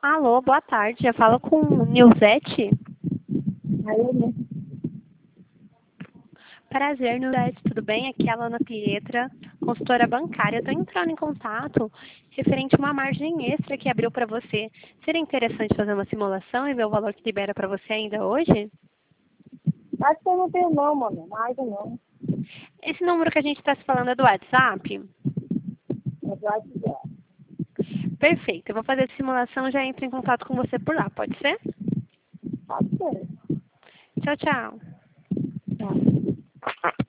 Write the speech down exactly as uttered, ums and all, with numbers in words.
Alô, boa tarde. Eu falo com Nilzete. Aí, né? Prazer, Nilzete. Tudo bem? Aqui é a Lana Pietra, consultora bancária. Estou entrando em contato referente a uma margem extra que abriu para você. Seria interessante fazer uma simulação e ver o valor que libera para você ainda hoje? Acho que eu não tenho não, mano. Mais não. Esse número que a gente está se falando é do WhatsApp? Mas vai tiver. Perfeito. Eu vou fazer a simulação e já entro em contato com você por lá. Pode ser? Pode ser. Tchau, tchau. Tá.